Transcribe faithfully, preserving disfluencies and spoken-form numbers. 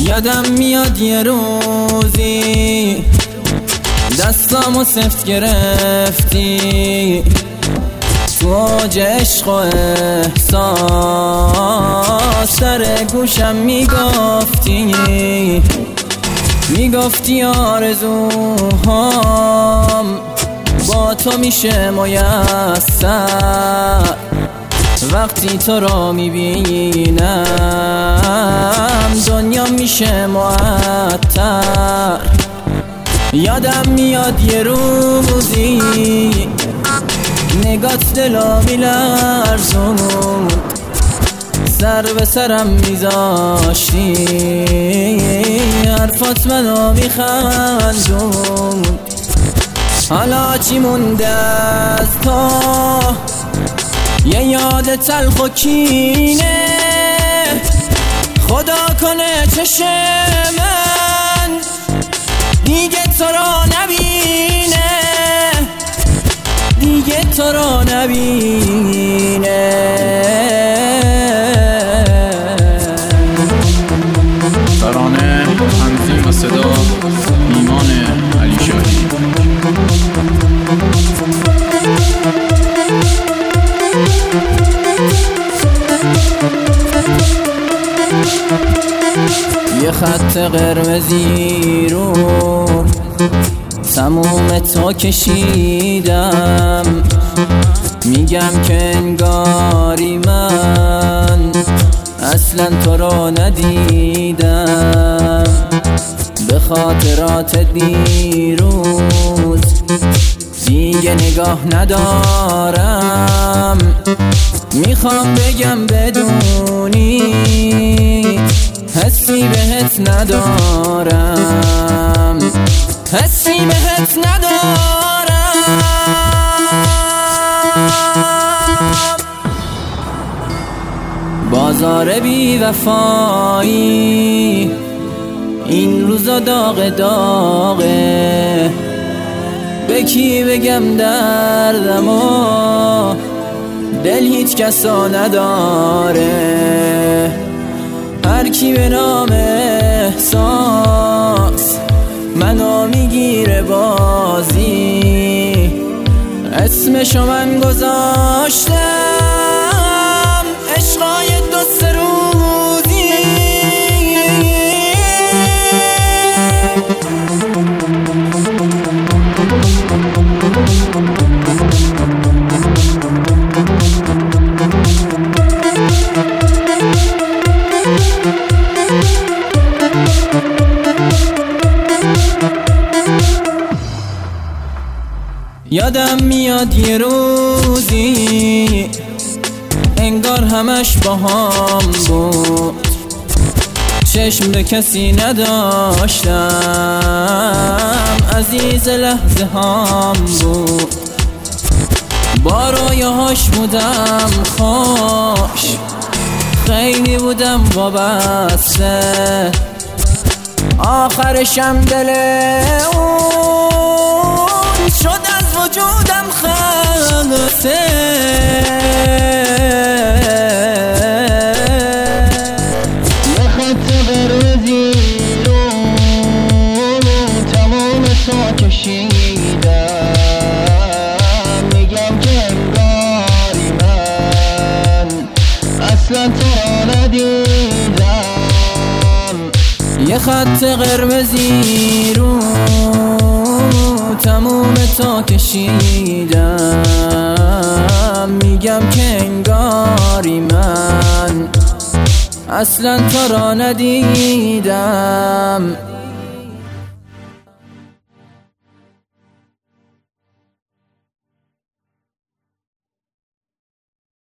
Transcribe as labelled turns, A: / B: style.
A: یادم میاد یه روزی دستامو سفت گرفتی، تو اوج عشق و احساس در گوشم میگفتی میگفتی آرزوهام با تو میشه میسر، وقتی تو را میبینم دنیا میشه معطر. یادم میاد یه روزی نگات دلو میلرزوند، سر به سرم میذاشتی حرفات منو میخندوند. حالا چی مونده از تو؟ یه یاد تلخ و کینه، خدا کنه چشم من دیگه تو را نبینه، دیگه تو را نبینه.
B: ترانه تنظیم و صدا ایمان علی شاهی.
A: یه خط قرمزی رو تموم تو کشیدم، میگم که انگاری من اصلا تو رو ندیدم. به خاطرات دیروز دیگه نگاه ندارم، میخوام بگم بدونی حسی بهت ندارم، حسی بهت ندارم. بازار بی وفایی این روزا داغ داغه، به کی بگم دردمو دل هیچ کسا نداره. هر کی به نام احساس منو میگیره بازی، اسمشو من گذاشتم عشقای دو سه روزی. یادم میاد یه روزی انگار همش با هم بود، چشم به کسی نداشتم، عزیز لحظه هم بود. با رویاهاش بودم خوش، خیلی بودم وابسته، آخرشم دل اون شد از وجودم خلاصه.
C: یه خط قرمزی رو تمام تو کشیدم، میگم که انگاری من اصلا تو را ندیدم.
A: یه خط قرمزی رو تموم تا کشیدم، میگم که انگاری من اصلا تو را ندیدم.